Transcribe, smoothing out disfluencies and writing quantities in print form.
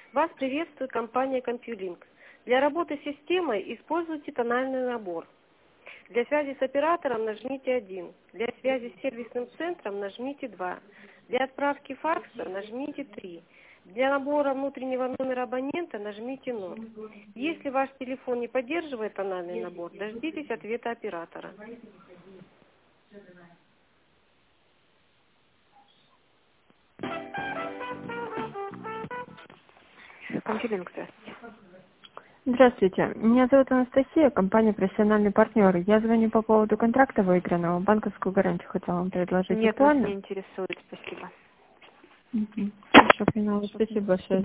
Вас приветствует компания CompuLink. Для работы с системой используйте тональный набор. Для связи с оператором нажмите 1. Для связи с сервисным центром нажмите 2. Для отправки факса нажмите 3. Для набора внутреннего номера абонента нажмите 0. Если ваш телефон не поддерживает тональный набор, дождитесь ответа оператора. CompuLink, здравствуйте. Здравствуйте, меня зовут Анастасия, компания «Профессиональный партнер». Я звоню по поводу контракта выигранного, банковскую гарантию хотела вам предложить. Нет, нас Актуально? не интересует, спасибо. Хорошо, поняла. Спасибо большое.